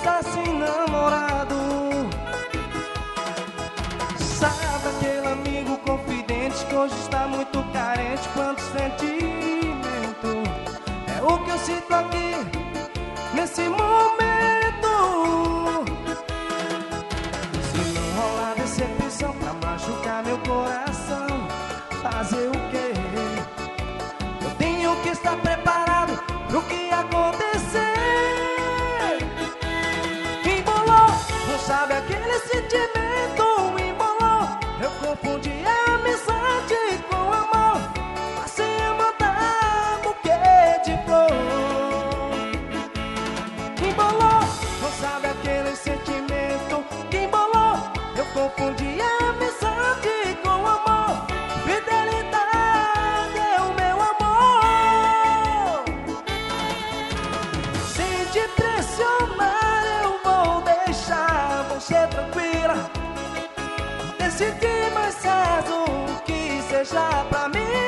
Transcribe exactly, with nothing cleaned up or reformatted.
pensasse em namorado. Sabe aquele amigo confidente que hoje está muito carente quanto sentimento? É o que eu sinto aqui nesse momento. Se não rolar decepção pra machucar meu coração, fazer o quê? Eu tenho que estar preparado pro que acontecer. Embolou, não sabe aquele sentimento? Embolou, eu confundi a amizade com amor. Passei a mandar buquê de flor. Embolou, não sabe aquele sentimento? Embolou, eu confundi a amizade com amor. Fidelidade é o meu amor. Sem te pressionar eu vou deixar você tranquila. Decidi mais cedo que seja pra mim.